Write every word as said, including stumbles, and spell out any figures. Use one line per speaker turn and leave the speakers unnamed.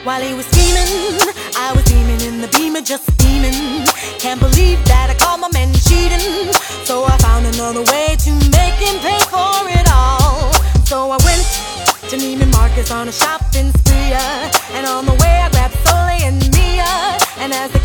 While he was scheming, I was beaming in the beamer, just steaming. Can't believe that I caught my man cheating. So I found another way to make him pay for it all. So I went to Neiman Marcus on a shopping spree, uh, and on the way I grabbed Soleil and Mia. And as the